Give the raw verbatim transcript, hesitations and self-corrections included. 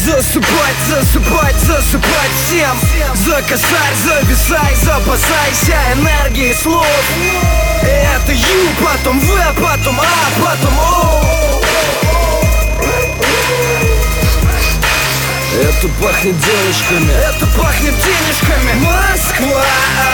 Засыпать, засыпать, засыпать всем. За косарь зависай, запасайся энергией слов. И это Ю, потом В, потом А, потом О. Это пахнет денежками, это пахнет денежками. Москва.